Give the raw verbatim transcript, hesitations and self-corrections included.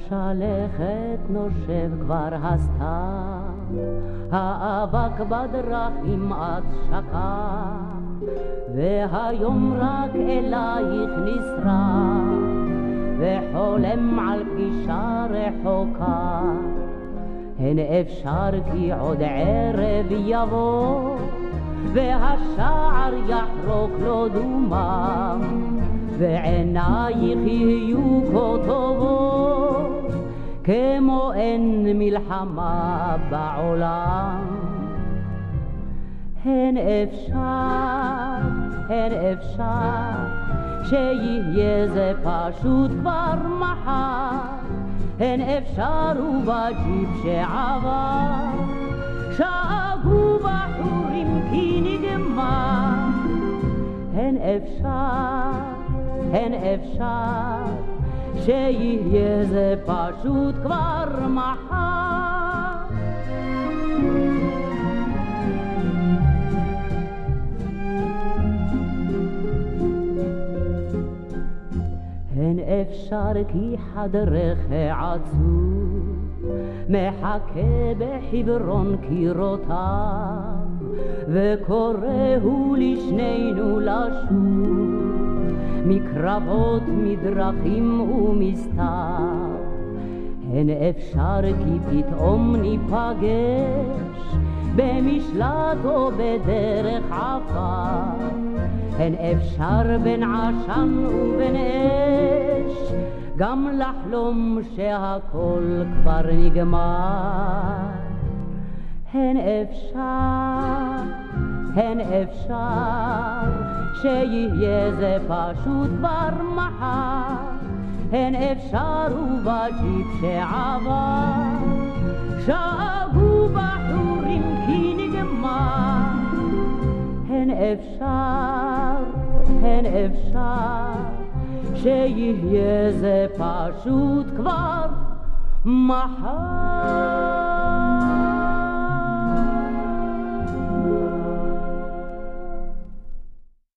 בשלכת נושב כבר הסתיו, האבק בדרכים עד שקע, והיום רק אלייך נשרף, וחולם על פגישה רחוקה. הן אפשר כי עוד ערב יבוא, והשער יחרוק לו דומם, ועינייך יהיו כה טובות, כמו אין מלחמה בעולם. הן אפשר, הן אפשר, שיהיה זה פשוט כבר מחר. הן אפשר ובג'יפ שעבר, שאגו בחורים כי נגמר. הן אפשר, הן אפשר, שיהיה זה פשוט כבר מחר. הן אפשר כי חדרך עצוב, מחכה בחברון קירותיו, וקוראו לשנינו לשוב, מקרבות מדרכים ומסתיו. הן אפשר כי פתאום ניפגש, במשלט או בדרך עפר. הן אפשר בין עשן ובין אש, גם לחלום שהכל כבר נגמר. הן אפשר, הן אפשר, שיהיה זה פשוט כבר מחר. הן אפשר ובג'יפ שעבר, שאגו בחורים כי נגמר. הן אפשר, הן אפשר, שיהיה זה פשוט כבר מחר.